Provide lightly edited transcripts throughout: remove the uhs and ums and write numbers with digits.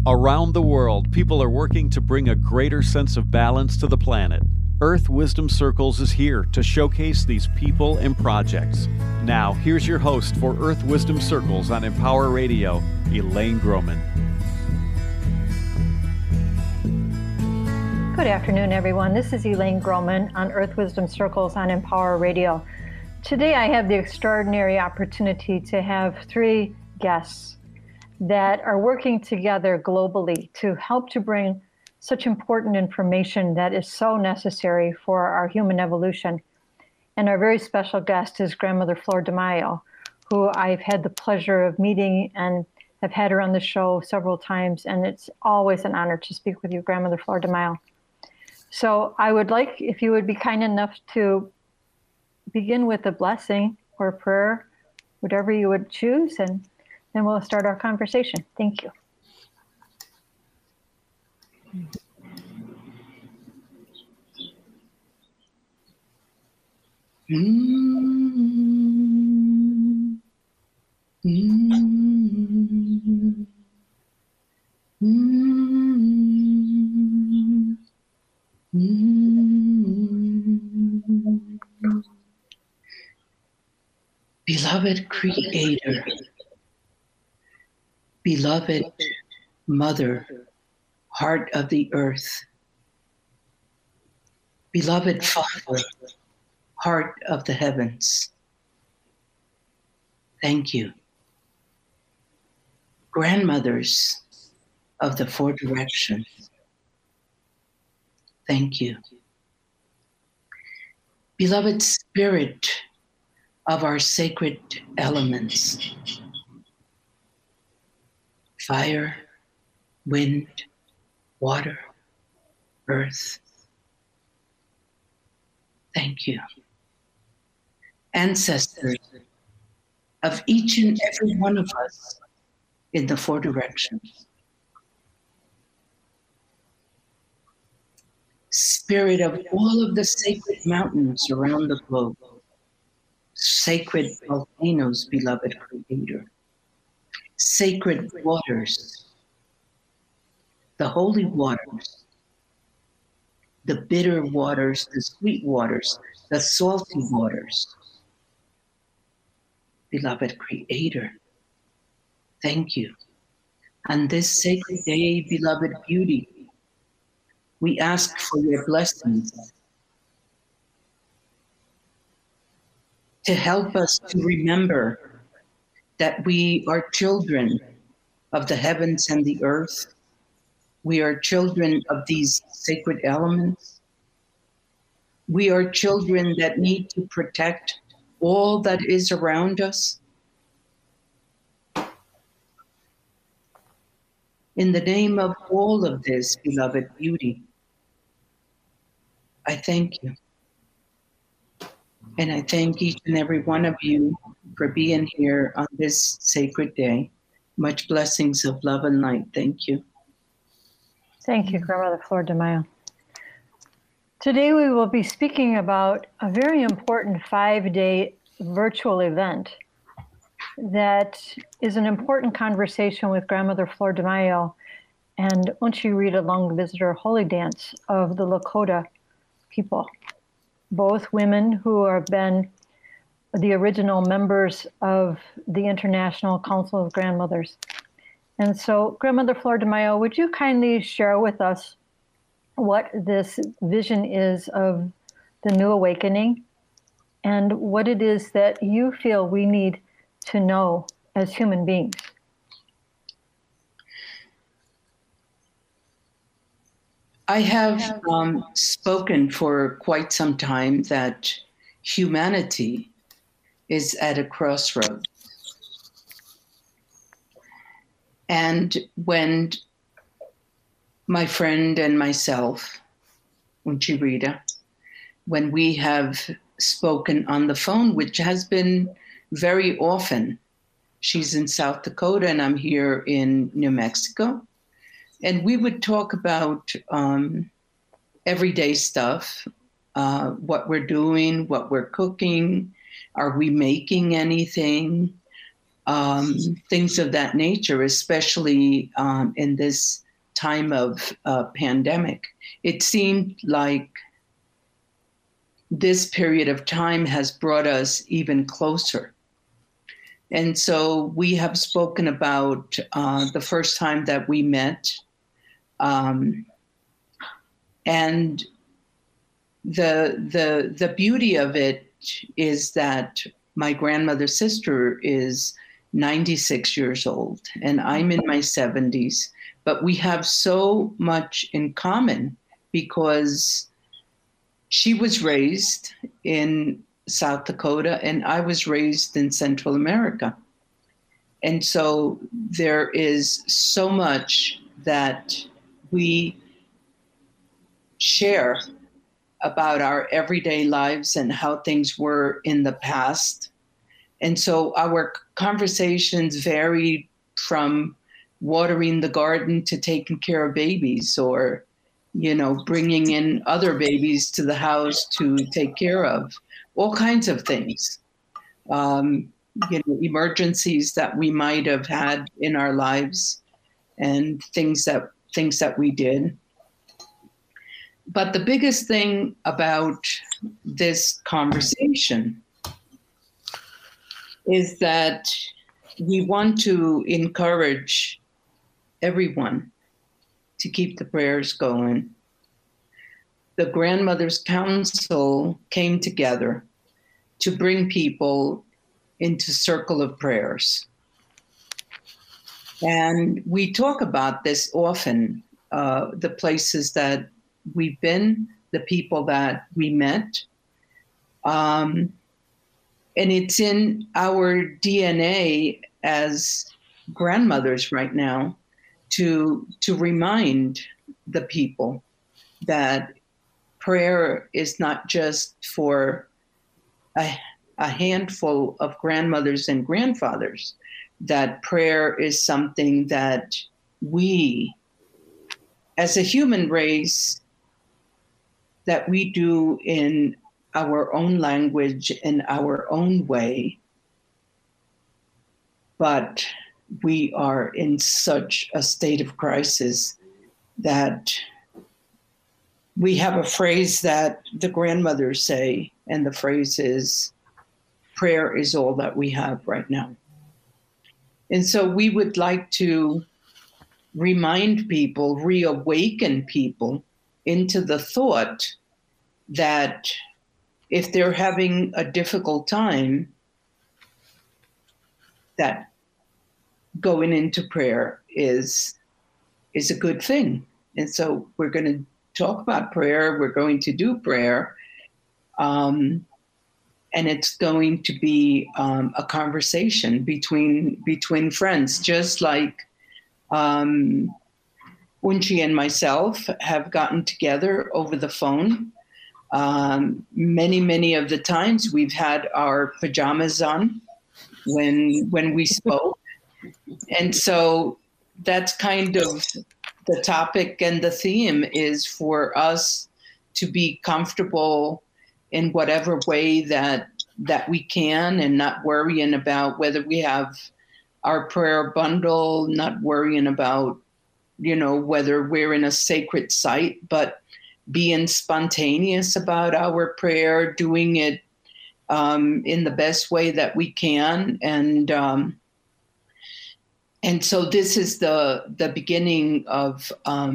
Around the world, people are working to bring a greater sense of balance to the planet. Earth Wisdom Circles is here to showcase these people and projects. Now, here's your host for Earth Wisdom Circles on Empower Radio, Elaine Groman. Good afternoon, everyone. This is Elaine Groman on Earth Wisdom Circles on Empower Radio. Today, I have the extraordinary opportunity to have three guests that are working together globally to help to bring such important information that is so necessary for our human evolution. And our very special guest is Grandmother Flor DeMaio, who I've had the pleasure of meeting and have had her on the show several times. And it's always an honor to speak with you, Grandmother Flor DeMaio. So I would like, if you would be kind enough to begin with a blessing or a prayer, whatever you would choose, and then we'll start our conversation. Thank you. Beloved Creator, beloved Mother, Heart of the Earth, beloved Father, Heart of the Heavens, thank you. Grandmothers of the Four Directions, thank you. Beloved Spirit of our sacred elements, fire, wind, water, earth, thank you. Ancestors of each and every one of us in the Four Directions. Spirit of all of the sacred mountains around the globe. Sacred volcanoes, beloved Creator. Sacred waters. The holy waters. The bitter waters, the sweet waters, the salty waters. Beloved Creator, thank you. On this sacred day, beloved Beauty, we ask for your blessings to help us to remember that we are children of the heavens and the earth. We are children of these sacred elements. We are children that need to protect all that is around us. In the name of all of this, beloved Beauty, I thank you. And I thank each and every one of you for being here on this sacred day. Much blessings of love and light. Thank you. Thank you, Grandmother Flor DeMaio. Today we will be speaking about a very important 5-day virtual event that is an important conversation with Grandmother Flor DeMaio and Unchi Rita Long Visitor Holy Dance of the Lakota people. Both women who have been the original members of the International Council of Grandmothers. And so, Grandmother Flor DeMaio, would you kindly share with us what this vision is of the New Awakening and what it is that you feel we need to know as human beings? I have spoken for quite some time that humanity is at a crossroads. And when my friend and myself, Unchi Rita, when we have spoken on the phone, which has been very often, she's in South Dakota and I'm here in New Mexico. And we would talk about everyday stuff, what we're doing, what we're cooking, are we making anything, things of that nature, especially in this time of pandemic. It seemed like this period of time has brought us even closer. And so we have spoken about the first time that we met. And the beauty of it is that my grandmother's sister is 96 years old and I'm in my 70s, but we have so much in common because she was raised in South Dakota and I was raised in Central America. And so there is so much that we share about our everyday lives and how things were in the past. And so our conversations varied from watering the garden to taking care of babies or, bringing in other babies to the house to take care of, all kinds of things. Emergencies that we might have had in our lives and things that we did. But the biggest thing about this conversation is that we want to encourage everyone to keep the prayers going. The Grandmothers Council came together to bring people into circle of prayers. And we talk about this often, the places that we've been, the people that we met. And it's in our DNA as grandmothers right now to remind the people that prayer is not just for a handful of grandmothers and grandfathers, that prayer is something that we, as a human race, that we do in our own language, in our own way. But we are in such a state of crisis that we have a phrase that the grandmothers say, and the phrase is, prayer is all that we have right now. And so we would like to remind people, reawaken people into the thought that if they're having a difficult time, that going into prayer is a good thing. And so we're going to talk about prayer. We're going to do prayer. And it's going to be a conversation between friends, just like Unchi and myself have gotten together over the phone. Many of the times we've had our pajamas on when we spoke. And so that's kind of the topic, and the theme is for us to be comfortable in whatever way that we can, and not worrying about whether we have our prayer bundle, not worrying about, whether we're in a sacred site, but being spontaneous about our prayer, doing it in the best way that we can. And so this is the beginning of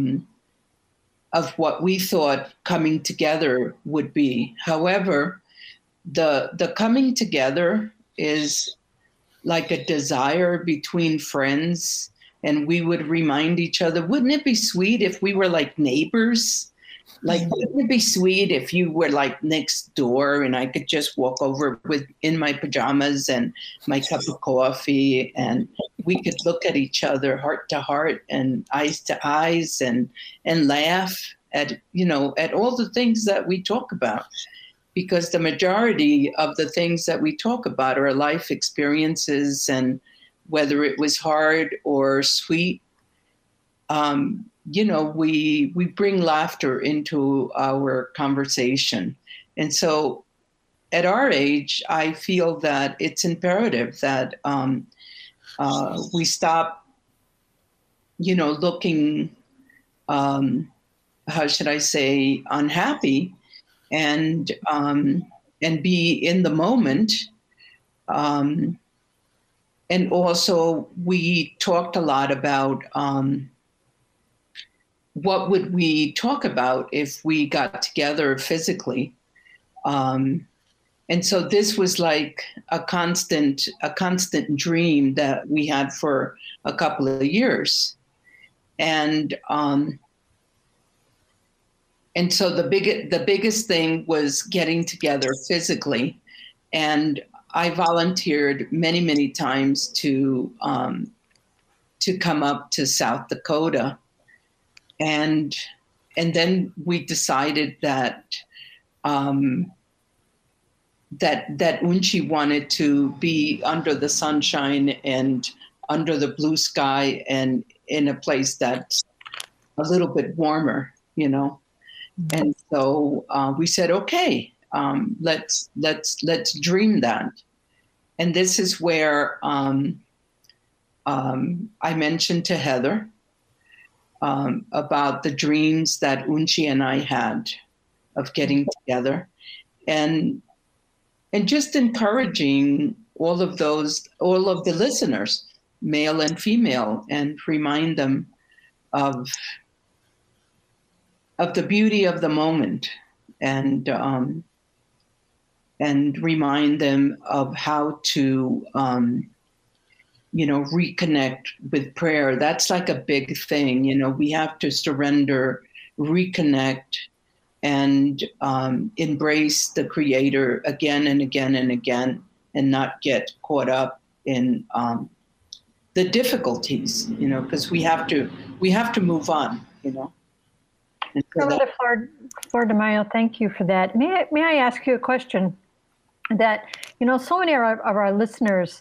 what we thought coming together would be. However, the coming together is like a desire between friends, and we would remind each other, wouldn't it be sweet if we were like neighbors? Like, wouldn't it be sweet if you were like next door and I could just walk over in my pajamas and my cup of coffee, and we could look at each other heart to heart and eyes to eyes and laugh at all the things that we talk about. Because the majority of the things that we talk about are life experiences, and whether it was hard or sweet, we bring laughter into our conversation. And so at our age, I feel that it's imperative that we stop, looking, how should I say, unhappy, and be in the moment. And also, we talked a lot about what would we talk about if we got together physically. And so this was like a constant dream that we had for a couple of years. And so the biggest thing was getting together physically. And I volunteered many, many times to come up to South Dakota. And then we decided that that Unchi wanted to be under the sunshine and under the blue sky and in a place that's a little bit warmer, And so we said, okay, let's dream that. And this is where I mentioned to Heather about the dreams that Unchi and I had of getting together, and just encouraging all of the listeners, male and female, and remind them of the beauty of the moment, and remind them of how to reconnect with prayer. That's like a big thing. We have to surrender, reconnect, and embrace the Creator again and again and again, and not get caught up in the difficulties, because we have to move on, Grandmother Flor DeMaio, thank you for that. May I ask you a question? That, so many of our listeners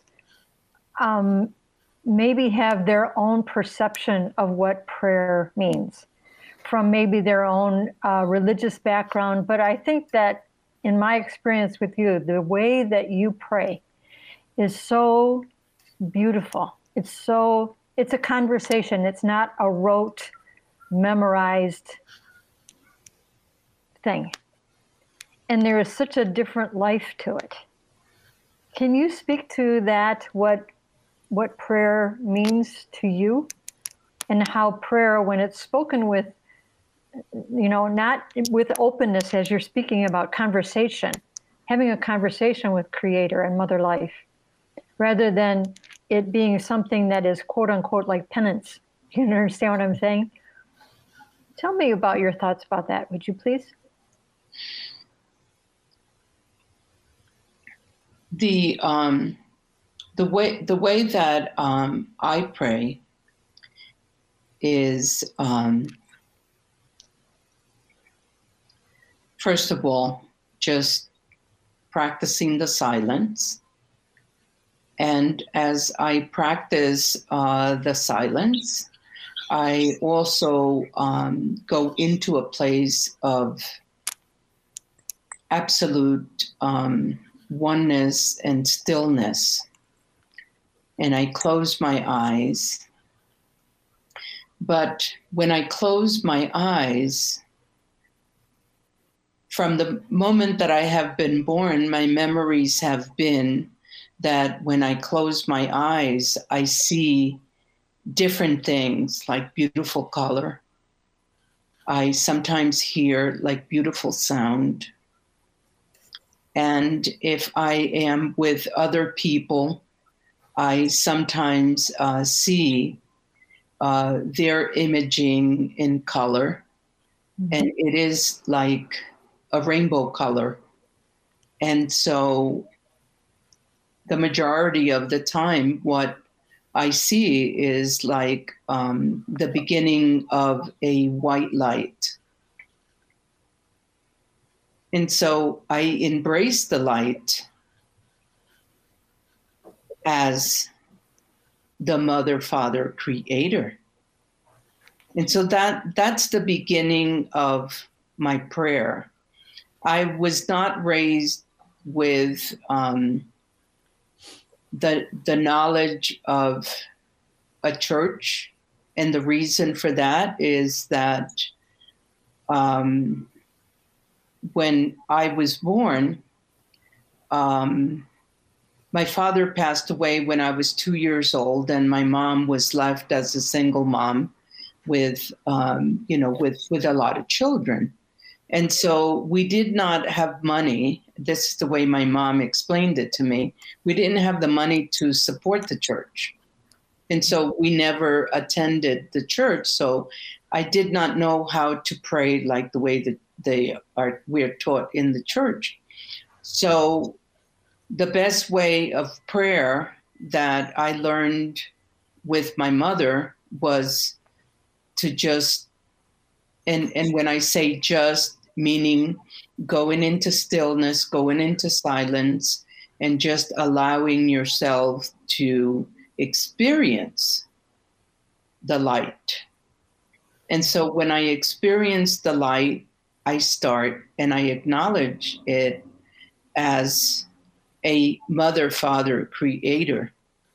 maybe have their own perception of what prayer means from maybe their own religious background. But I think that in my experience with you, the way that you pray is so beautiful. It's a conversation. It's not a rote, memorized thing. And there is such a different life to it. Can you speak to that, what prayer means to you, and how prayer, when it's spoken with, not with openness as you're speaking about conversation, having a conversation with Creator and Mother Life, rather than it being something that is quote unquote like penance. Do you understand what I'm saying? Tell me about your thoughts about that, would you please? The way that I pray is, first of all, just practicing the silence. And as I practice the silence, I also go into a place of absolute oneness and stillness. And I close my eyes. But when I close my eyes, from the moment that I have been born, my memories have been that when I close my eyes, I see different things like beautiful color. I sometimes hear like beautiful sound. And if I am with other people, I sometimes see their imaging in color. Mm-hmm. And it is like a rainbow color. And so the majority of the time, what I see is like the beginning of a white light. And so I embrace the light as the Mother, Father, Creator. And so that's the beginning of my prayer. I was not raised with the knowledge of a church. And the reason for that is that when I was born, my father passed away when I was 2 years old, and my mom was left as a single mom with a lot of children. And so we did not have money. This is the way my mom explained it to me. We didn't have the money to support the church. And so we never attended the church. So I did not know how to pray like the way that we're taught in the church. So the best way of prayer that I learned with my mother was to just, and when I say just, meaning going into stillness, going into silence, and just allowing yourself to experience the light. And so when I experience the light, I start and I acknowledge it as a mother, father, creator.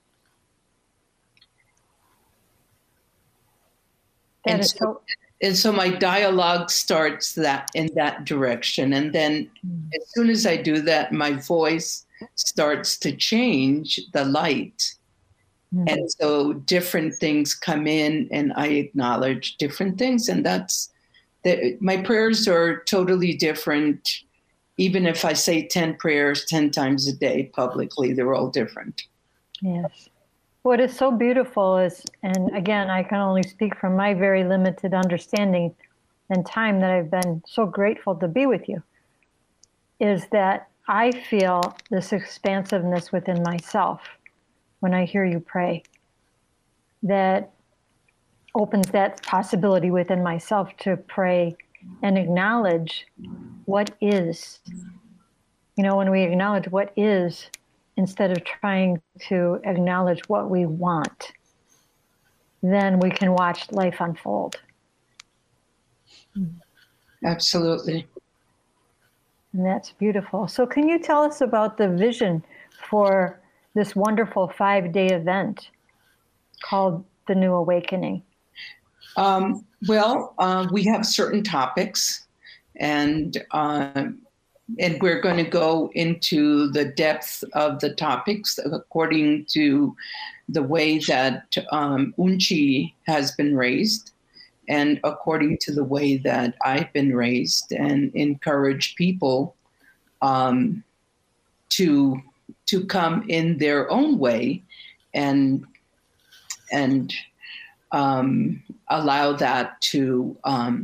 And so my dialogue starts in that direction. And then as soon as I do that, my voice starts to change the light. Mm-hmm. And so different things come in and I acknowledge different things. And my prayers are totally different. Even if I say 10 prayers 10 times a day publicly, they're all different. Yes. What is so beautiful is, and again, I can only speak from my very limited understanding and time that I've been so grateful to be with you, is that I feel this expansiveness within myself when I hear you pray, that opens that possibility within myself to pray and acknowledge what is. You know, when we acknowledge what is, instead of trying to acknowledge what we want, then we can watch life unfold. Absolutely. And that's beautiful. So can you tell us about the vision for this wonderful 5-day event called The New Awakening? We have certain topics, and we're going to go into the depth of the topics according to the way that Unchi has been raised and according to the way that I've been raised, and encourage people to come in their own way and allow that to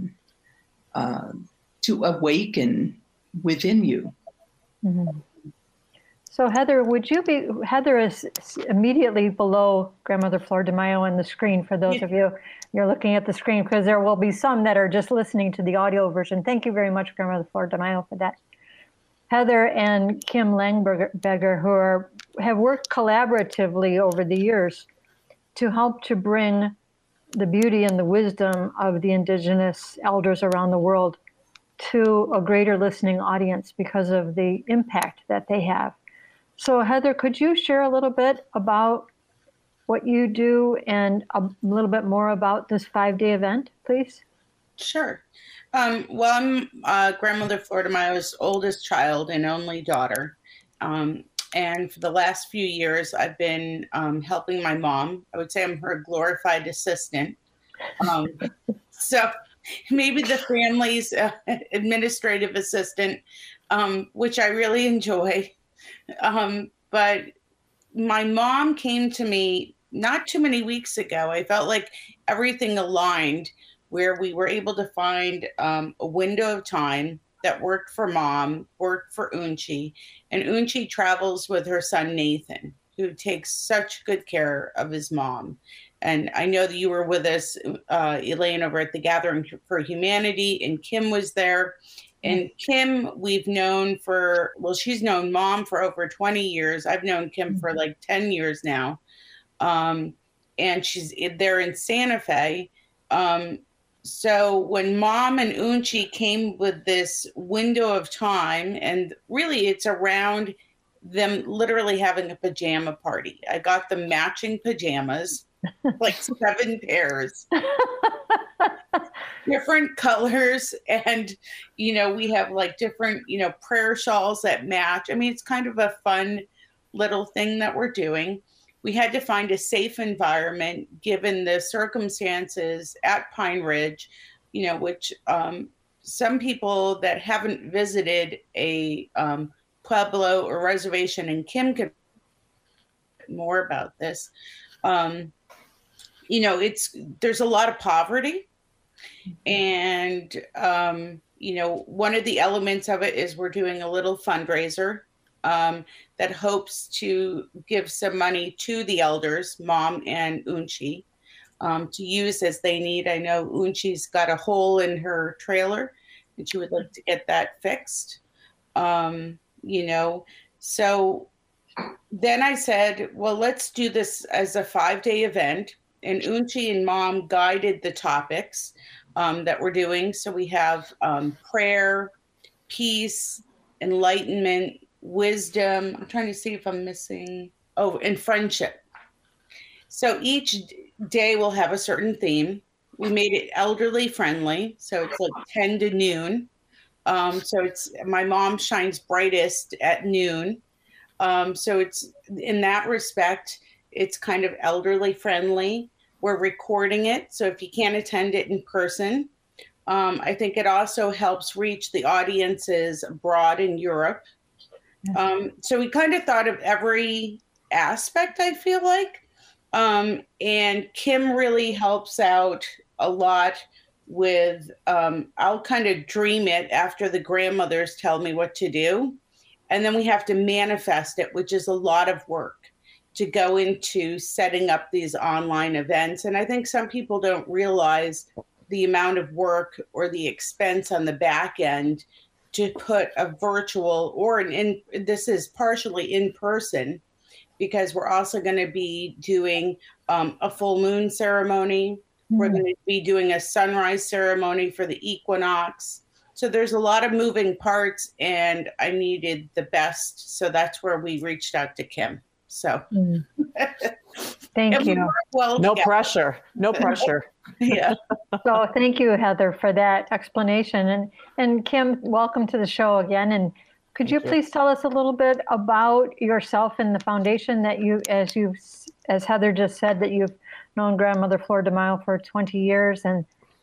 awaken within you. Mm-hmm. So Heather is immediately below Grandmother Flor de Mayo on the screen for those of you, you're looking at the screen, because there will be some that are just listening to the audio version. Thank you very much, Grandmother Flor de Mayo, for that. Heather and Kim Langbegger, who have worked collaboratively over the years to help to bring the beauty and the wisdom of the indigenous elders around the world to a greater listening audience because of the impact that they have. So Heather, could you share a little bit about what you do and a little bit more about this 5-day event, please? Sure. I'm Grandmother Flor de Mayo's oldest child and only daughter. And for the last few years, I've been helping my mom. I would say I'm her glorified assistant. So maybe the family's administrative assistant, which I really enjoy. But my mom came to me not too many weeks ago. I felt like everything aligned where we were able to find a window of time that worked for Mom, worked for Unchi. And Unchi travels with her son, Nathan, who takes such good care of his mom. And I know that you were with us, Elaine, over at the Gathering for Humanity, and Kim was there. And Kim, we've known she's known Mom for over 20 years. I've known Kim for like 10 years now. And she's there in Santa Fe. So when Mom and Unchi came with this window of time, and really it's around them literally having a pajama party. I got them matching pajamas, like 7 pairs, different colors. And, we have like different, prayer shawls that match. I mean, it's kind of a fun little thing that we're doing. We had to find a safe environment given the circumstances at Pine Ridge, which some people that haven't visited a pueblo or reservation, and Kim could more about this. There's a lot of poverty, and one of the elements of it is we're doing a little fundraiser that hopes to give some money to the elders, Mom and Unchi, to use as they need. I know Unchi's got a hole in her trailer, and she would like to get that fixed. So then I said, well, let's do this as a 5-day event. And Unchi and Mom guided the topics that we're doing. So we have prayer, peace, enlightenment, wisdom. I'm trying to see if I'm missing. Oh, and friendship. So each day will have a certain theme. We made it elderly friendly. So it's like 10 to noon. So it's my mom shines brightest at noon. So it's in that respect, it's kind of elderly friendly. We're recording it. So if you can't attend it in person, I think it also helps reach the audiences abroad in Europe. So we kind of thought of every aspect, I feel like. And Kim really helps out a lot with, I'll kind of dream it after the grandmothers tell me what to do. And then we have to manifest it, which is a lot of work to go into setting up these online events. And I think some people don't realize the amount of work or the expense on the back end to put a virtual or this is partially in person, because we're also going to be doing a full moon ceremony. We're going to be doing a sunrise ceremony for the equinox. So there's a lot of moving parts, and I needed the best. So that's where we reached out to Kim. So thank you. Well, no pressure. No pressure. Yeah. So thank you, Heather, for that explanation. And Kim, welcome to the show again. And could you please tell us a little bit about yourself and the foundation that as Heather just said, that you've known Grandmother Flor de Mayo for 20 years, and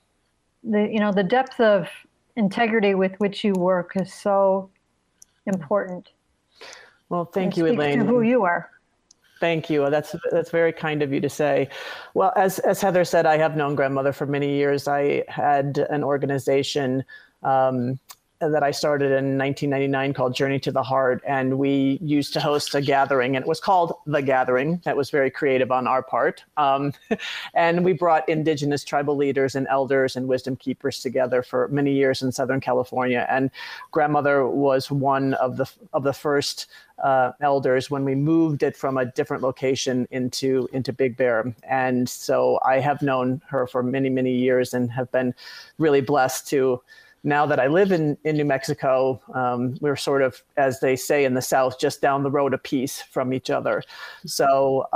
the depth of integrity with which you work is so important. Well, thank you, Elaine. To who you are. Thank you. That's very kind of you to say. Well, as Heather said, I have known Grandmother for many years. I had an organization that I started in 1999 called Journey to the Heart, and we used to host a gathering, and it was called The Gathering. That was very creative on our part. And we brought indigenous tribal leaders and elders and wisdom keepers together for many years in Southern California. And Grandmother was one of the first elders when we moved it from a different location into Big Bear. And so I have known her for many, many years and have been really blessed to. Now that I live in New Mexico, we're sort of, as they say in the South, just down the road a piece from each other. So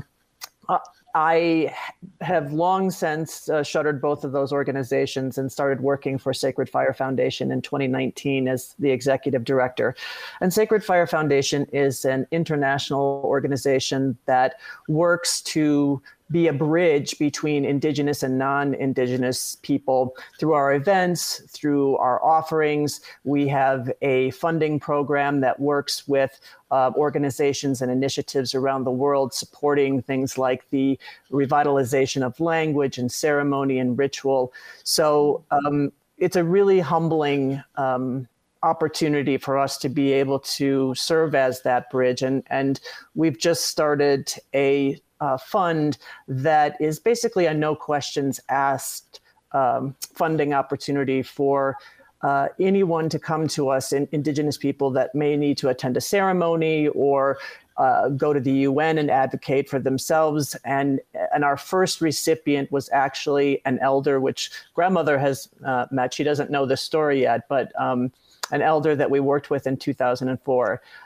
I have long since shuttered both of those organizations and started working for Sacred Fire Foundation in 2019 as the executive director. And Sacred Fire Foundation is an international organization that works to be a bridge between Indigenous and non-Indigenous people through our events, through our offerings. We have a funding program that works with organizations and initiatives around the world supporting things like the revitalization of language and ceremony and ritual. So it's a really humbling opportunity for us to be able to serve as that bridge. And we've just started a fund that is basically a no questions asked funding opportunity for anyone to come to us, Indigenous people that may need to attend a ceremony or go to the UN and advocate for themselves. And our first recipient was actually an elder, which Grandmother has met. She doesn't know this story yet, but an elder that we worked with in 2004.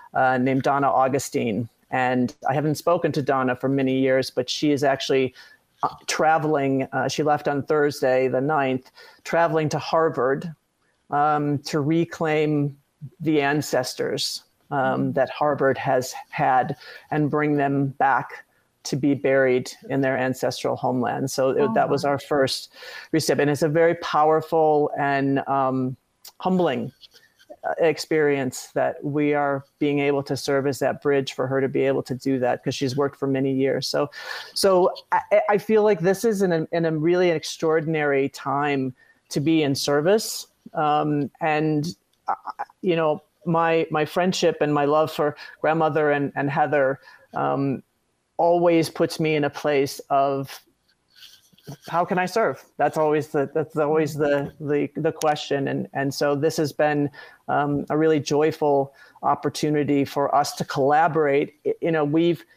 named Donna Augustine. And I haven't spoken to Donna for many years, but she is actually traveling. She left on Thursday, the 9th, traveling to Harvard to reclaim the ancestors that Harvard has had and bring them back to be buried in their ancestral homeland. So that was our first recipient. It's a very powerful and humbling experience that we are being able to serve as that bridge for her to be able to do that, because she's worked for many years. So I feel like this is in a really extraordinary time to be in service. And you know, my friendship and my love for grandmother and Heather always puts me in a place of, how can I serve? That's always the question. And so this has been a really joyful opportunity for us to collaborate. You know,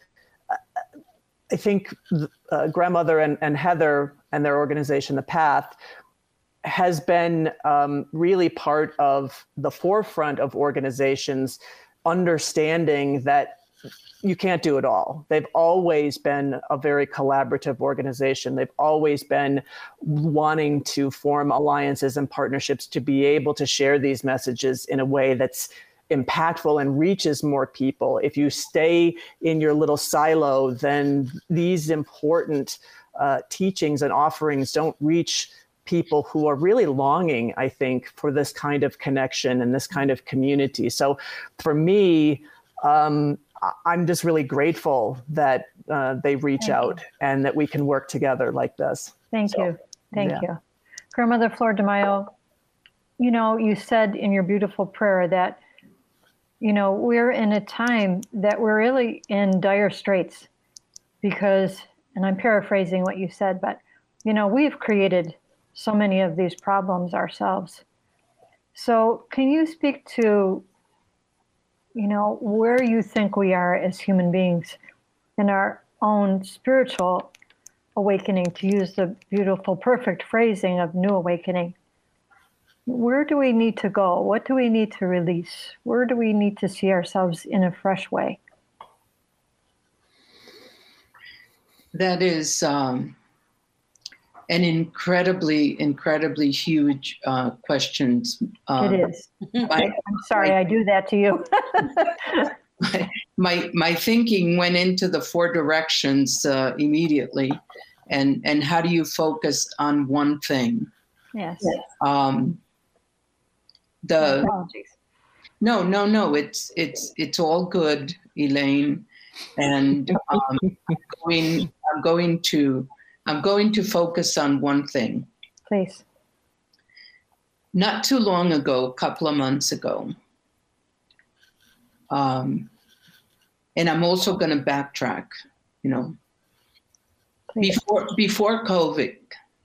I think grandmother and Heather and their organization, The Path, has been really part of the forefront of organizations understanding that you can't do it all. They've always been a very collaborative organization. They've always been wanting to form alliances and partnerships to be able to share these messages in a way that's impactful and reaches more people. If you stay in your little silo, then these important teachings and offerings don't reach people who are really longing, I think, for this kind of connection and this kind of community. So for me, I'm just really grateful that they reach out and that we can work together like this. Thank you. Grandmother Flor DeMaio, you know, you said in your beautiful prayer that, you know, we're in a time that we're really in dire straits because, and I'm paraphrasing what you said, but, you know, we've created so many of these problems ourselves. So can you speak to, you know, where you think we are as human beings in our own spiritual awakening, to use the beautiful, perfect phrasing of New Awakening? Where do we need to go? What do we need to release? Where do we need to see ourselves in a fresh way? That is an incredibly huge question. It is. I'm sorry, I do that to you. my thinking went into the 4 directions immediately, and how do you focus on one thing? Yes. No. It's all good, Elaine, and I'm going to focus on one thing. Please. Not too long ago, a couple of months ago, and I'm also going to backtrack, you know, Please. before COVID,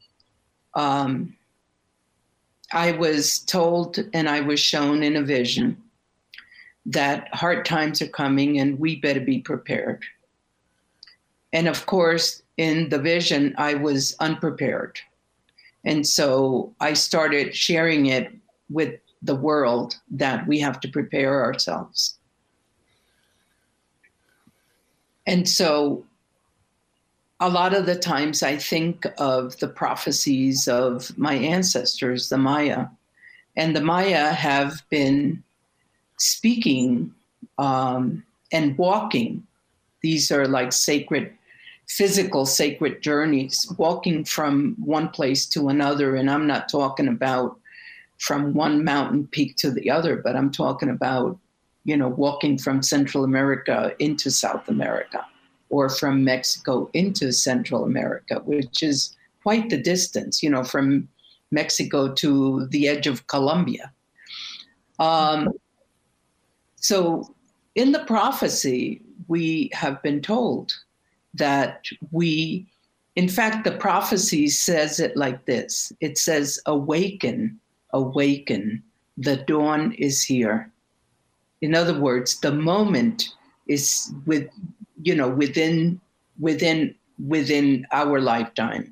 I was told and I was shown in a vision that hard times are coming and we better be prepared. And of course, in the vision, I was unprepared. And so I started sharing it with the world that we have to prepare ourselves. And so a lot of the times I think of the prophecies of my ancestors, the Maya, and the Maya have been speaking and walking. These are like physical sacred journeys, walking from one place to another. And I'm not talking about from one mountain peak to the other, but I'm talking about, you know, walking from Central America into South America, or from Mexico into Central America, which is quite the distance, you know, from Mexico to the edge of Colombia. So in the prophecy, we have been told that in fact, the prophecy says it like this. It says, awaken, awaken, the dawn is here. In other words, the moment is within our lifetime.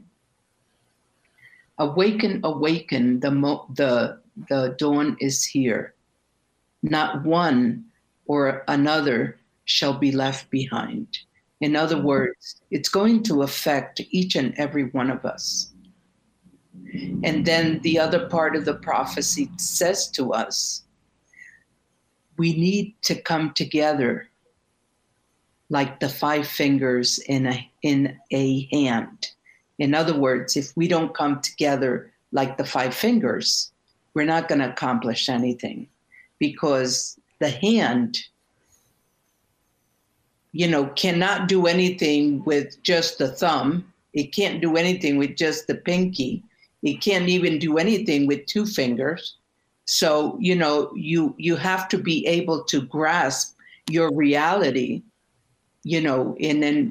Awaken, awaken, the dawn is here. Not one, or another shall be left behind. In other words, it's going to affect each and every one of us. And then the other part of the prophecy says to us, we need to come together like the 5 fingers in a hand. In other words, if we don't come together like the 5 fingers, we're not going to accomplish anything, because the hand, cannot do anything with just the thumb. It can't do anything with just the pinky. It can't even do anything with 2 fingers. So, you have to be able to grasp your reality, in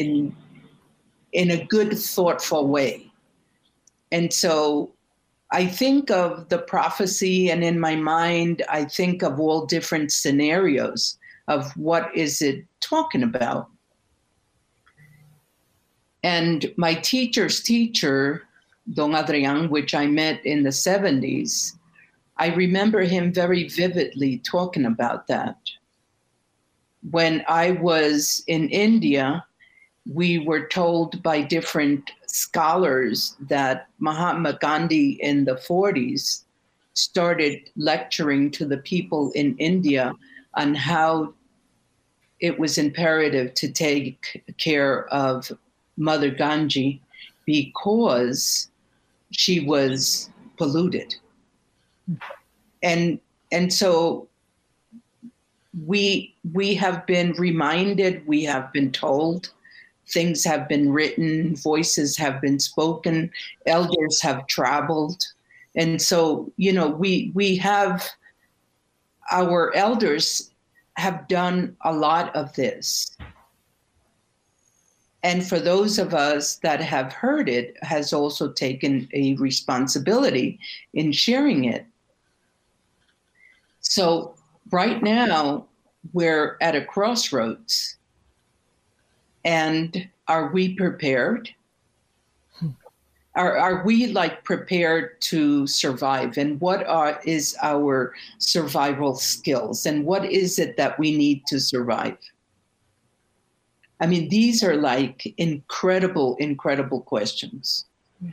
a good, thoughtful way. And so I think of the prophecy, and in my mind, I think of all different scenarios of what is it talking about. And my teacher's teacher, Don Adrian, which I met in the 70s, I remember him very vividly talking about that. When I was in India, we were told by different scholars that Mahatma Gandhi in the 40s started lecturing to the people in India on how it was imperative to take care of Mother Ganji because she was polluted. And so we have been reminded, we have been told, things have been written, voices have been spoken, elders have traveled. And so, we have, our elders have done a lot of this. And for those of us that have heard it, has also taken a responsibility in sharing it. So right now, we're at a crossroads. And are we prepared? Are we prepared to survive? And what is our survival skills? And what is it that we need to survive? I mean, these are incredible, incredible questions. Yes.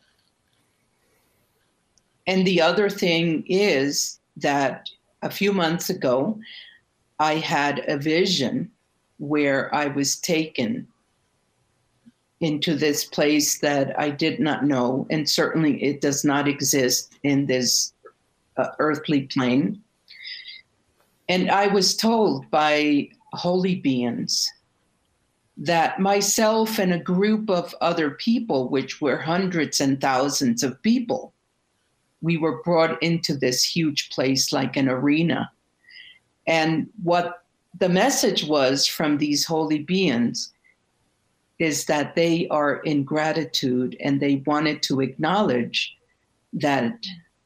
And the other thing is that a few months ago, I had a vision where I was taken into this place that I did not know, and certainly it does not exist in this earthly plane. And I was told by holy beings that myself and a group of other people, which were hundreds and thousands of people, we were brought into this huge place like an arena. And what the message was from these holy beings is that they are in gratitude, and they wanted to acknowledge that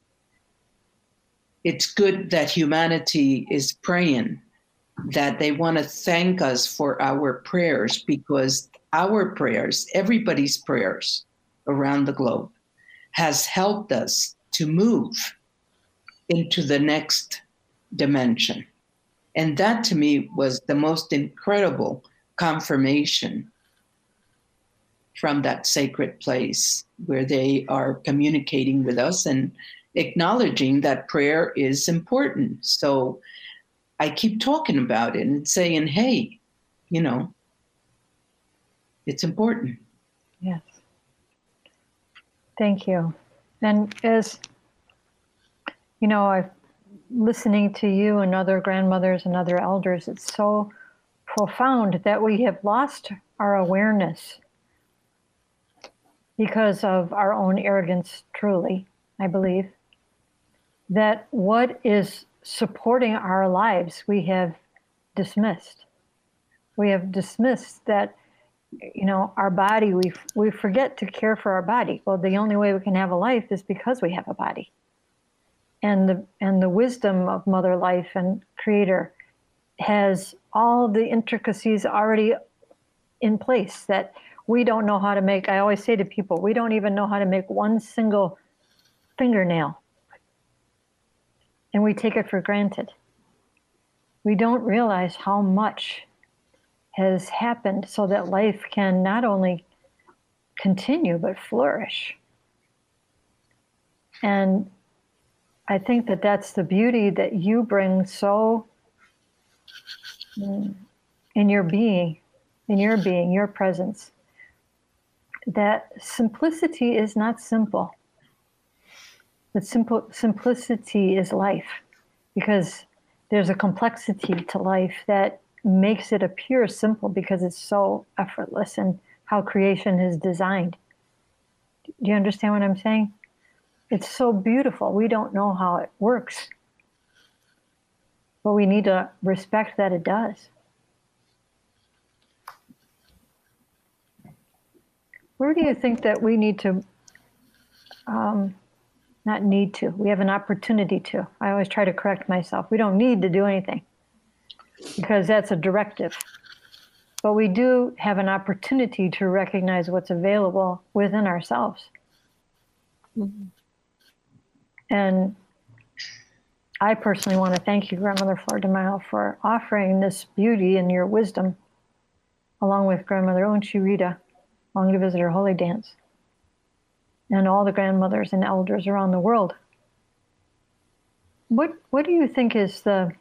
it's good that humanity is praying, that they want to thank us for our prayers, because our prayers, everybody's prayers around the globe, has helped us to move into the next dimension. And that to me was the most incredible confirmation from that sacred place, where they are communicating with us and acknowledging that prayer is important. So I keep talking about it and saying, hey, it's important. Yes. Thank you. And as I'm listening to you and other grandmothers and other elders, it's so profound that we have lost our awareness because of our own arrogance, truly, I believe, that what is supporting our lives, we have dismissed. We have dismissed that, our body, we forget to care for our body. Well, the only way we can have a life is because we have a body. And the wisdom of Mother Life and Creator has all the intricacies already in place that we don't know how to make. I always say to people, we don't even know how to make one single fingernail. And we take it for granted. we don't realize how much has happened so that life can not only continue but flourish. And I think that that's the beauty that you bring so in your being, your presence. That simplicity is not simple. But simplicity is life, because there's a complexity to life that makes it appear simple because it's so effortless and how creation is designed. Do you understand what I'm saying? It's so beautiful. We don't know how it works, but we need to respect that it does. Where do you think that we need to, not need to, we have an opportunity to. I always try to correct myself. We don't need to do anything because that's a directive. But we do have an opportunity to recognize what's available within ourselves. Mm-hmm. And I personally want to thank you, Grandmother Flor de Mayo, for offering this beauty and your wisdom, along with Grandmother Onchi Rita, Long to Visit Her Holy Dance, and all the grandmothers and elders around the world. What do you think is the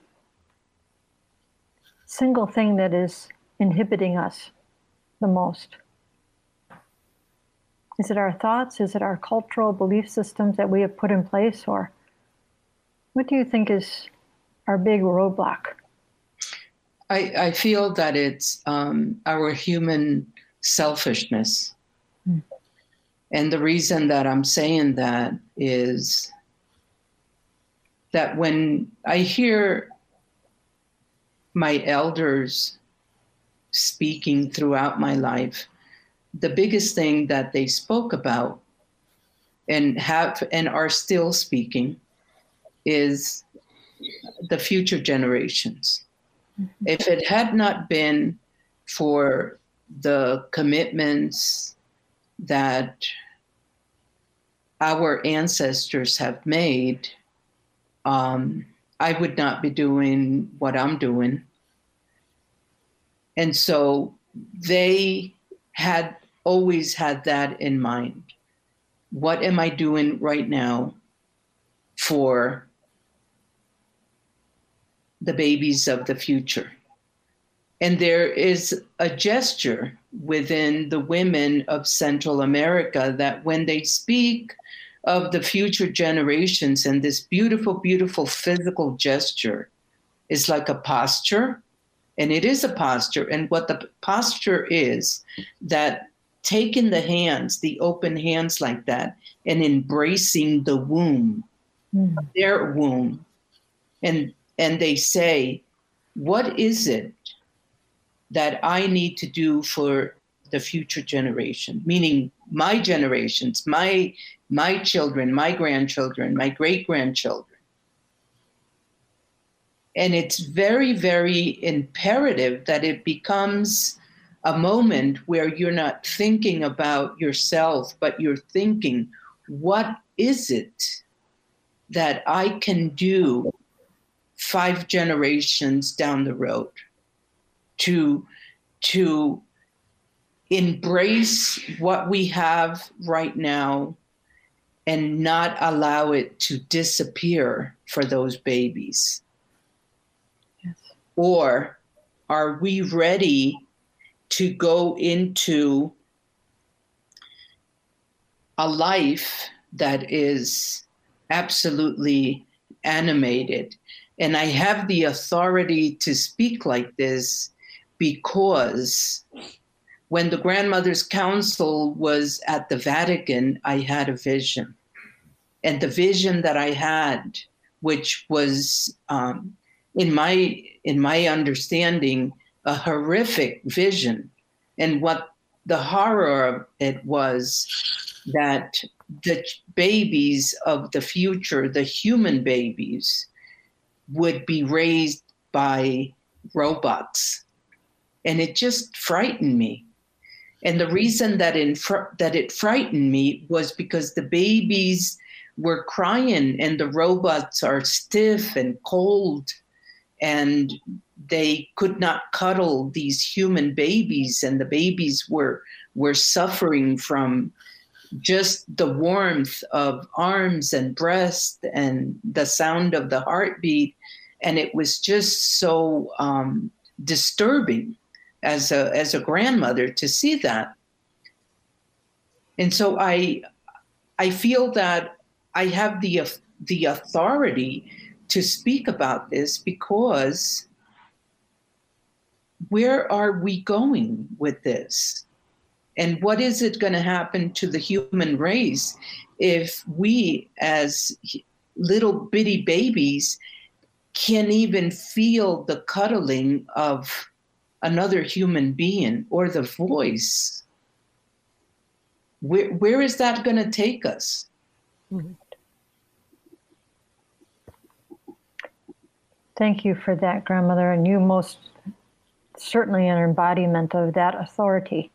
single thing that is inhibiting us the most? Is it our thoughts? Is it our cultural belief systems that we have put in place? Or what do you think is our big roadblock? I feel that it's our human selfishness. And the reason that I'm saying that is that when I hear my elders speaking throughout my life, the biggest thing that they spoke about and are still speaking is the future generations. Mm-hmm. If it had not been for the commitments that our ancestors have made, I would not be doing what I'm doing. And so they had always had that in mind. What am I doing right now for the babies of the future? And there is a gesture within the women of Central America that when they speak of the future generations, and this beautiful, beautiful physical gesture is like a posture, and it is a posture. And what the posture is, that taking the hands, the open hands like that, and embracing the womb, their womb, and they say, what is it that I need to do for the future generation, meaning my generations, my children, my grandchildren, my great-grandchildren. And it's very, very imperative that it becomes a moment where you're not thinking about yourself, but you're thinking, what is it that I can do 5 generations down the road to embrace what we have right now and not allow it to disappear for those babies? Yes. Or are we ready to go into a life that is absolutely animated? And I have the authority to speak like this because when the Grandmothers' Council was at the Vatican, I had a vision. And the vision that I had, which was, in my understanding, a horrific vision. And what the horror of it was that the babies of the future, the human babies, would be raised by robots. And it just frightened me. And the reason that it frightened me was because the babies were crying and the robots are stiff and cold and they could not cuddle these human babies, and the babies were suffering from just the warmth of arms and breast and the sound of the heartbeat. And it was just so disturbing as a grandmother to see that. And so I feel that I have the authority to speak about this, because where are we going with this? And what is it going to happen to the human race if we, as little bitty babies, can't even feel the cuddling of another human being or the voice? Where is that going to take us? Thank you for that, grandmother. And you most certainly an embodiment of that authority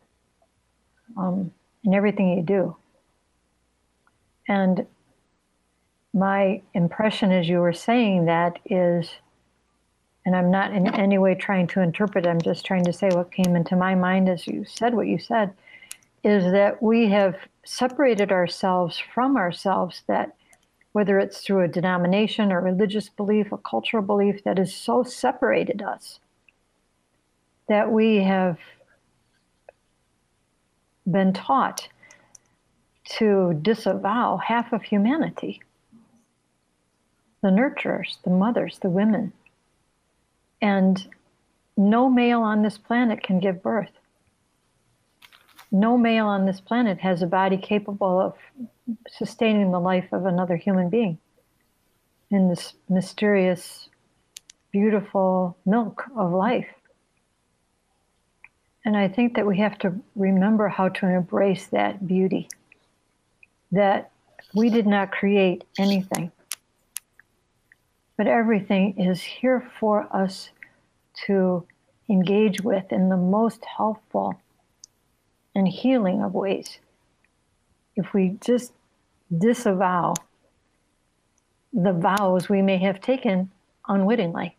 in everything you do. And my impression as you were saying that is, and I'm not in any way trying to interpret, I'm just trying to say what came into my mind as you said what you said, is that we have separated ourselves from ourselves, that whether it's through a denomination or religious belief, a cultural belief that has so separated us, that we have been taught to disavow half of humanity. The nurturers, the mothers, the women. And no male on this planet can give birth. No male on this planet has a body capable of sustaining the life of another human being in this mysterious, beautiful milk of life. And I think that we have to remember how to embrace that beauty, that we did not create anything, but everything is here for us to engage with in the most helpful and healing of ways. If we just disavow the vows we may have taken unwittingly,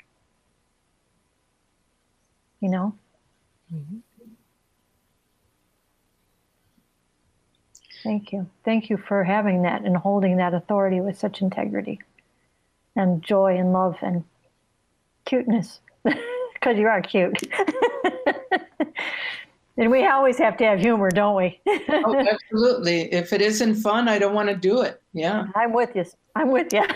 you know? Mm-hmm. Thank you. Thank you for having that and holding that authority with such integrity and joy and love and cuteness, because you are cute. And we always have to have humor, don't we? Oh, absolutely. If it isn't fun, I don't want to do it. Yeah. I'm with you. I'm with you.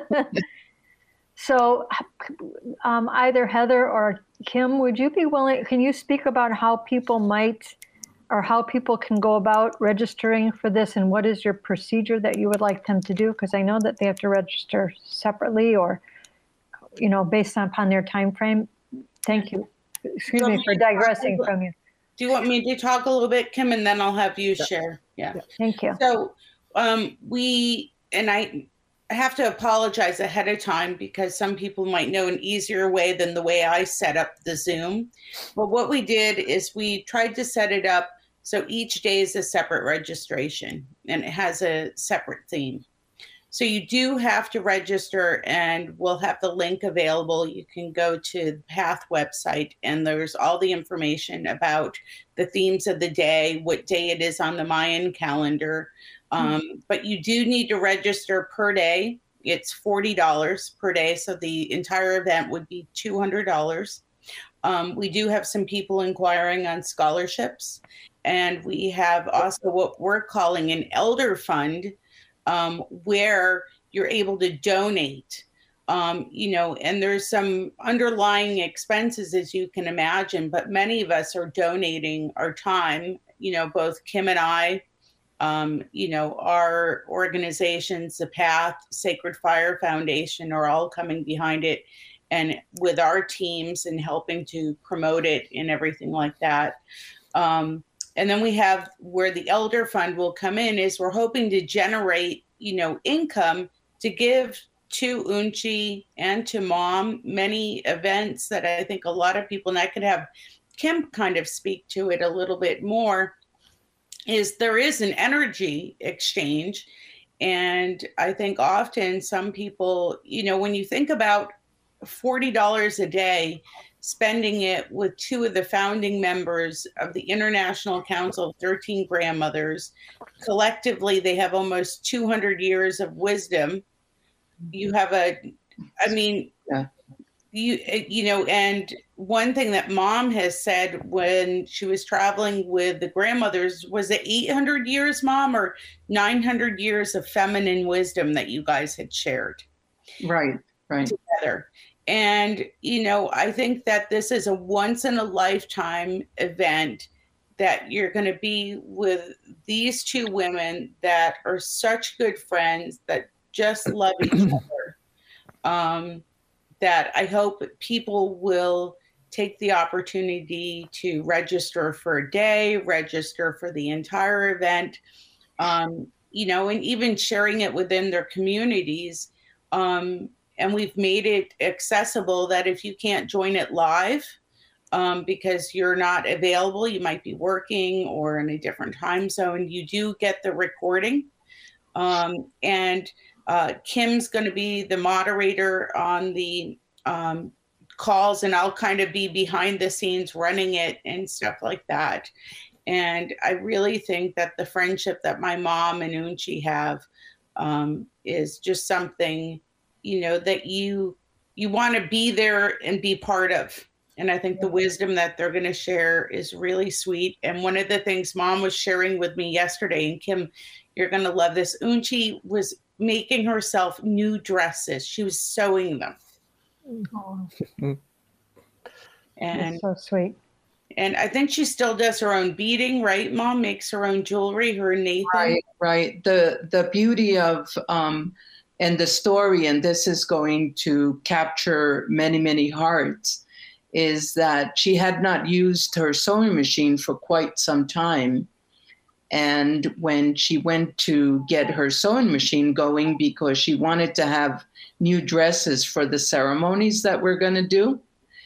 So either Heather or Kim, would you be willing, can you speak about how people might, or how people can go about registering for this, and what is your procedure that you would like them to do? Because I know that they have to register separately, or, you know, based upon their time frame. Thank you. Excuse me for digressing from you. Do you want me to talk a little bit, Kim, and then I'll have you share? Yeah. Thank you. So I have to apologize ahead of time, because some people might know an easier way than the way I set up the Zoom. But what we did is we tried to set it up so each day is a separate registration and it has a separate theme. So you do have to register, and we'll have the link available. You can go to the PATH website, and there's all the information about the themes of the day, what day it is on the Mayan calendar. But you do need to register per day. It's $40 per day. So the entire event would be $200. We do have some people inquiring on scholarships. And we have also what we're calling an elder fund, where you're able to donate, and there's some underlying expenses, as you can imagine, but many of us are donating our time, both Kim and I, our organizations, the PATH, Sacred Fire Foundation, are all coming behind it, and with our teams and helping to promote it and everything like that. And then we have where the Elder Fund will come in is we're hoping to generate, income to give to Unchi and to Mom, many events that I think a lot of people, and I could have Kim kind of speak to it a little bit more, is there is an energy exchange. And I think often some people, when you think about $40 a day, spending it with two of the founding members of the International Council of 13 Grandmothers. Collectively, they have almost 200 years of wisdom. You have and one thing that Mom has said when she was traveling with the grandmothers, was it 800 years, Mom, or 900 years of feminine wisdom that you guys had shared? Right. Together. And, I think that this is a once in a lifetime event, that you're going to be with these two women that are such good friends, that just love each other. That I hope people will take the opportunity to register for a day, register for the entire event, and even sharing it within their communities. And we've made it accessible that if you can't join it live because you're not available, you might be working or in a different time zone, you do get the recording. And Kim's going to be the moderator on the calls, and I'll kind of be behind the scenes running it and stuff like that. And I really think that the friendship that my mom and Unchi have is just something, that you want to be there and be part of. And I think the wisdom that they're going to share is really sweet. And one of the things Mom was sharing with me yesterday, and Kim, you're going to love this, Unchi was making herself new dresses. She was sewing them. Oh. And that's so sweet. And I think she still does her own beading, right? Mom makes her own jewelry, her and Nathan. Right. The beauty of and the story, and this is going to capture many, many hearts, is that she had not used her sewing machine for quite some time. And when she went to get her sewing machine going, because she wanted to have new dresses for the ceremonies that we're going to do,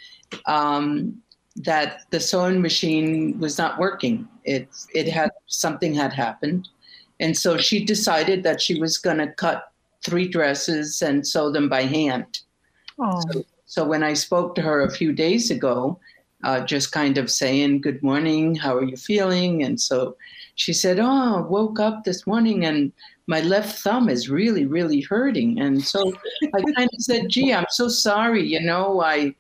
that the sewing machine was not working. Something had happened. And so she decided that she was going to cut 3 dresses and sew them by hand. Oh. So when I spoke to her a few days ago, just kind of saying, good morning, how are you feeling? And so she said, I woke up this morning and my left thumb is really, really hurting. And so I kind of said, gee, I'm so sorry. I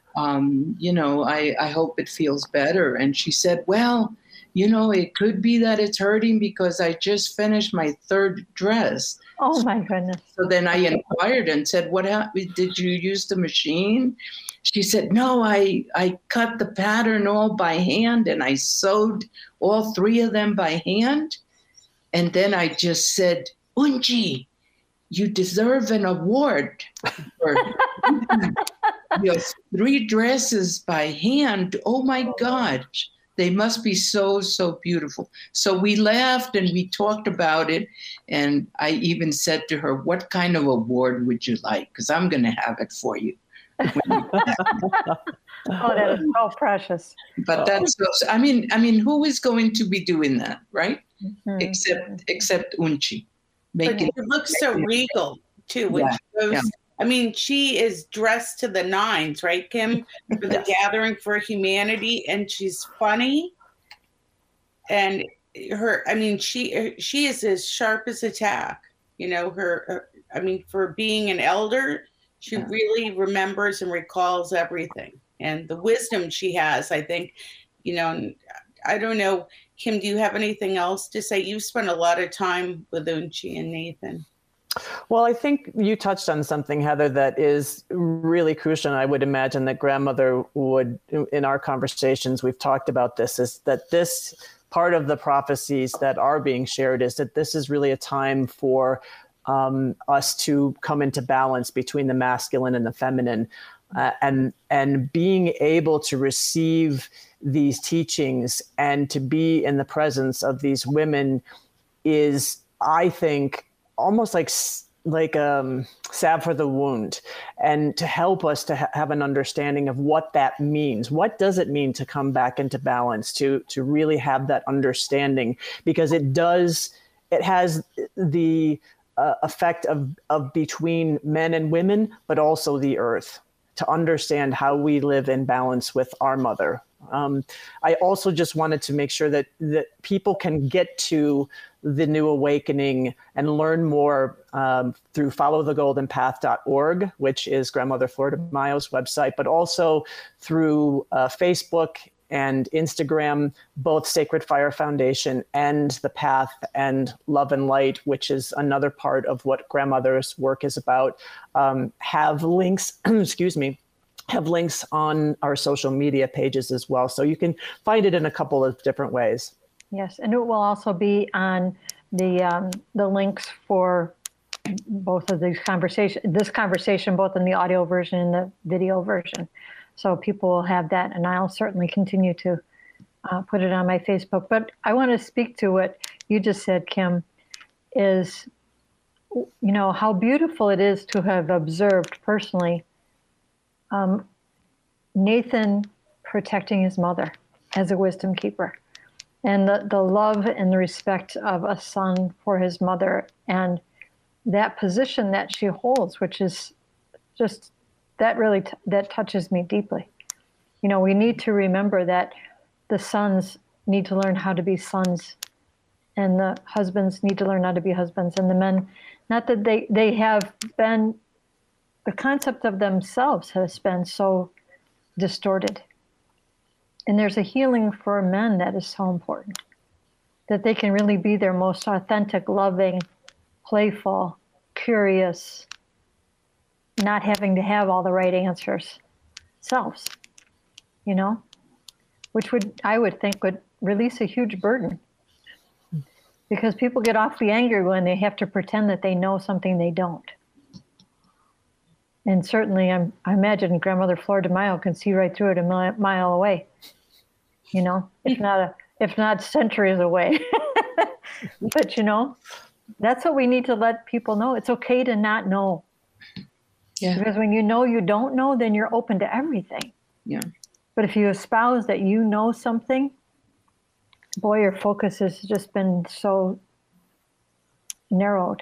hope it feels better. And she said, well, it could be that it's hurting because I just finished my 3rd dress. Oh my goodness. So then I inquired and said, what happened? Did you use the machine? She said, no, I cut the pattern all by hand and I sewed all 3 of them by hand. And then I just said, Unchi, you deserve an award for your 3 dresses by hand. Oh my God. They must be so, so beautiful. So we laughed and we talked about it. And I even said to her, what kind of award would you like? Because I'm going to have it for you. Oh, that is so precious. But that's so, I mean, who is going to be doing that, right? Mm-hmm. Except Unchi. But it looks so regal too. When she goes, I mean, she is dressed to the nines, right, Kim? For the Gathering for Humanity, and she's funny. And she is as sharp as a tack. For being an elder, she really remembers and recalls everything. And the wisdom she has, I think, I don't know, Kim, do you have anything else to say? You've spent a lot of time with Unchi and Nathan. Well, I think you touched on something, Heather, that is really crucial. And I would imagine that grandmother would, in our conversations, we've talked about this, is that this part of the prophecies that are being shared is that this is really a time for us to come into balance between the masculine and the feminine, and being able to receive these teachings and to be in the presence of these women is, I think, almost like salve for the wound, and to help us to have an understanding of what that means. What does it mean to come back into balance, to really have that understanding? Because it has the effect of between men and women, but also the earth. to understand how we live in balance with our mother. I also just wanted to make sure that people can get to the New Awakening and learn more through followthegoldenpath.org, which is Grandmother Flor de Mayo's website, but also through Facebook and Instagram, both Sacred Fire Foundation and The Path and Love and Light, which is another part of what Grandmother's work is about, have links, have links on our social media pages as well. So you can find it in a couple of different ways. Yes, and it will also be on the links for both of these this conversation, both in the audio version and the video version. So people will have that, and I'll certainly continue to put it on my Facebook. But I want to speak to what you just said, Kim, is, how beautiful it is to have observed personally Nathan protecting his mother as a wisdom keeper, and the love and the respect of a son for his mother, and that position that she holds, which is just, that really that touches me deeply. We need to remember that the sons need to learn how to be sons, and the husbands need to learn how to be husbands, and the men, not that they have been, the concept of themselves has been so distorted. And there's a healing for men that is so important, that they can really be their most authentic, loving, playful, curious, not having to have all the right answers selves, which I would think would release a huge burden, because people get awfully angry when they have to pretend that they know something they don't. And certainly, I imagine Grandmother Flor de Mayo can see right through it a mile away, if not centuries away. But, that's what we need to let people know. It's okay to not know. Yeah. Because when you don't know, then you're open to everything. Yeah. But if you espouse that you know something, boy, your focus has just been so narrowed.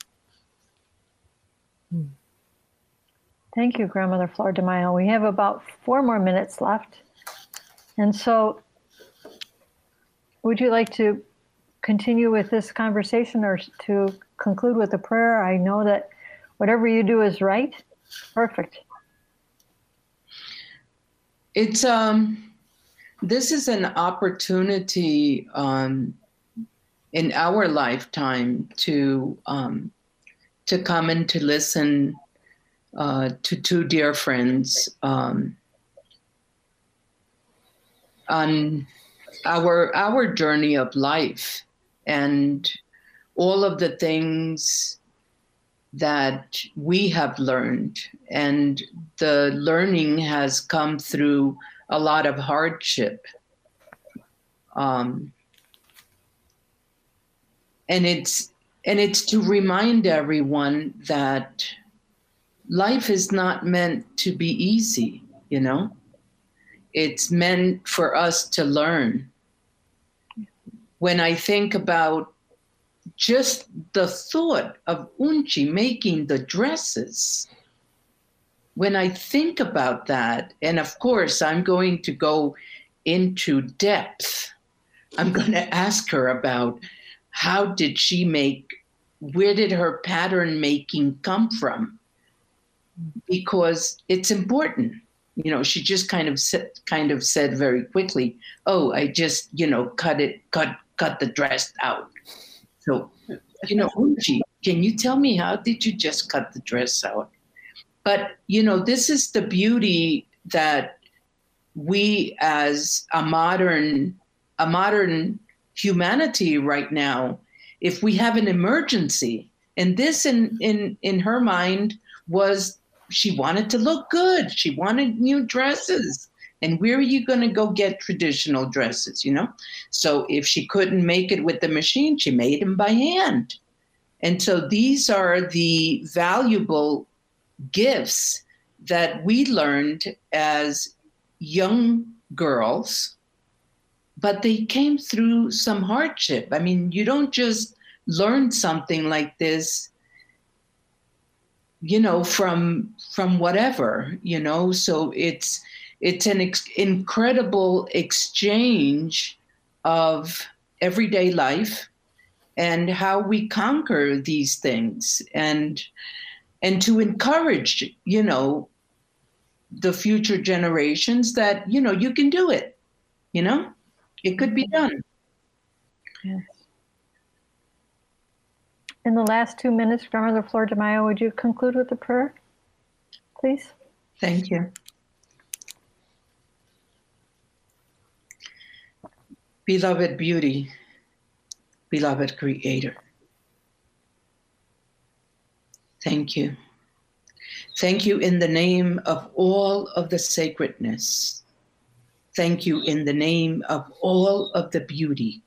Thank you, Grandmother Flor de Mayo. We have about 4 more minutes left. And so would you like to continue with this conversation or to conclude with a prayer? I know that whatever you do is right. Perfect. It's this is an opportunity in our lifetime to come and to listen to 2 dear friends on our journey of life, and all of the things that we have learned. And the learning has come through a lot of hardship. And it's to remind everyone that life is not meant to be easy, It's meant for us to learn. When I think about just the thought of Unchi making the dresses, when I think about that, and of course I'm going to go into depth, I'm going to ask her about how did she make, where did her pattern making come from? Because it's important. She just kind of said very quickly, "Oh, I just, cut the dress out." So, Unchi, can you tell me, how did you just cut the dress out? But, this is the beauty that we as a modern humanity right now, if we have an emergency, and this in her mind was, she wanted to look good. She wanted new dresses. And where are you going to go get traditional dresses, So if she couldn't make it with the machine, she made them by hand. And so these are the valuable gifts that we learned as young girls, but they came through some hardship. I mean, you don't just learn something like this. from whatever, so it's an incredible exchange of everyday life and how we conquer these things, and to encourage, the future generations that, you can do it, it could be done. Yes. In the last 2 minutes, Grandmother Flor de Mayo, would you conclude with a prayer, please? Thank you. Beloved beauty, beloved creator, thank you. Thank you in the name of all of the sacredness. Thank you in the name of all of the beauty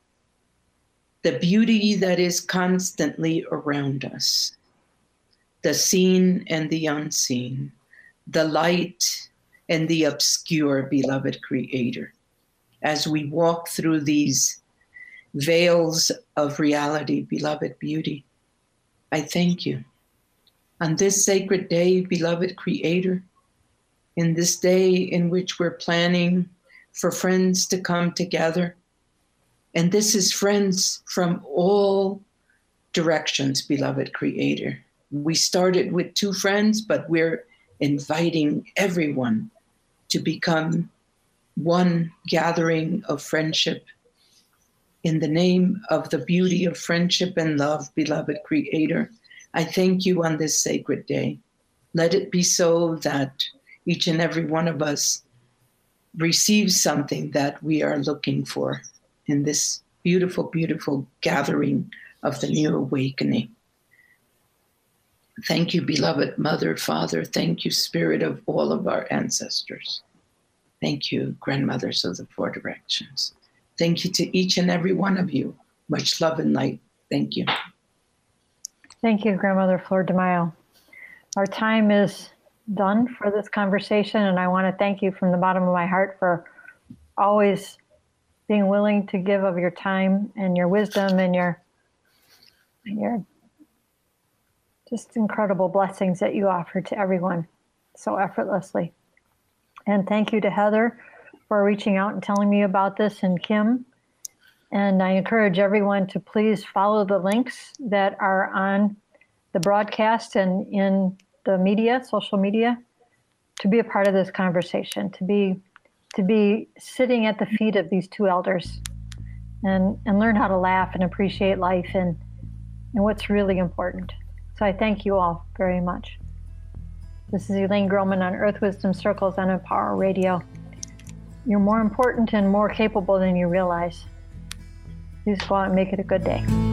that is constantly around us, the seen and the unseen, the light and the obscure, beloved creator. As we walk through these veils of reality, beloved beauty, I thank you. On this sacred day, beloved creator, in this day in which we're planning for friends to come together, and this is friends from all directions, beloved creator. We started with 2 friends, but we're inviting everyone to become one gathering of friendship. In the name of the beauty of friendship and love, beloved creator, I thank you on this sacred day. Let it be so that each and every one of us receives something that we are looking for in this beautiful, beautiful gathering of the new awakening. Thank you, beloved Mother, Father. Thank you, Spirit of all of our ancestors. Thank you, grandmothers of the 4 directions. Thank you to each and every one of you. Much love and light. Thank you. Thank you, Grandmother Flor de Mayo. Our time is done for this conversation, and I want to thank you from the bottom of my heart for always being willing to give of your time and your wisdom and your just incredible blessings that you offer to everyone so effortlessly. And thank you to Heather for reaching out and telling me about this, and Kim. And I encourage everyone to please follow the links that are on the broadcast and in the media, social media, to be a part of this conversation, to be sitting at the feet of these 2 elders and learn how to laugh and appreciate life and what's really important. So I thank you all very much. This is Elaine Groman on Earth Wisdom Circles on Empower Radio. You're more important and more capable than you realize. Please go out and make it a good day.